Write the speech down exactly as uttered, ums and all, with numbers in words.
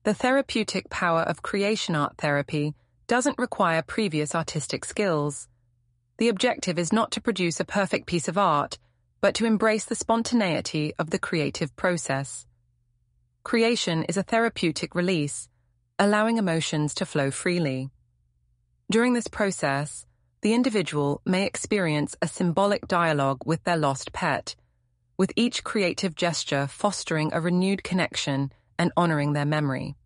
The therapeutic power of creation art therapy doesn't require previous artistic skills. The objective is not to produce a perfect piece of art, but to embrace the spontaneity of the creative process. Creation is a therapeutic release, allowing emotions to flow freely. During this process, the individual may experience a symbolic dialogue with their lost pet, with each creative gesture fostering a renewed connection and honoring their memory.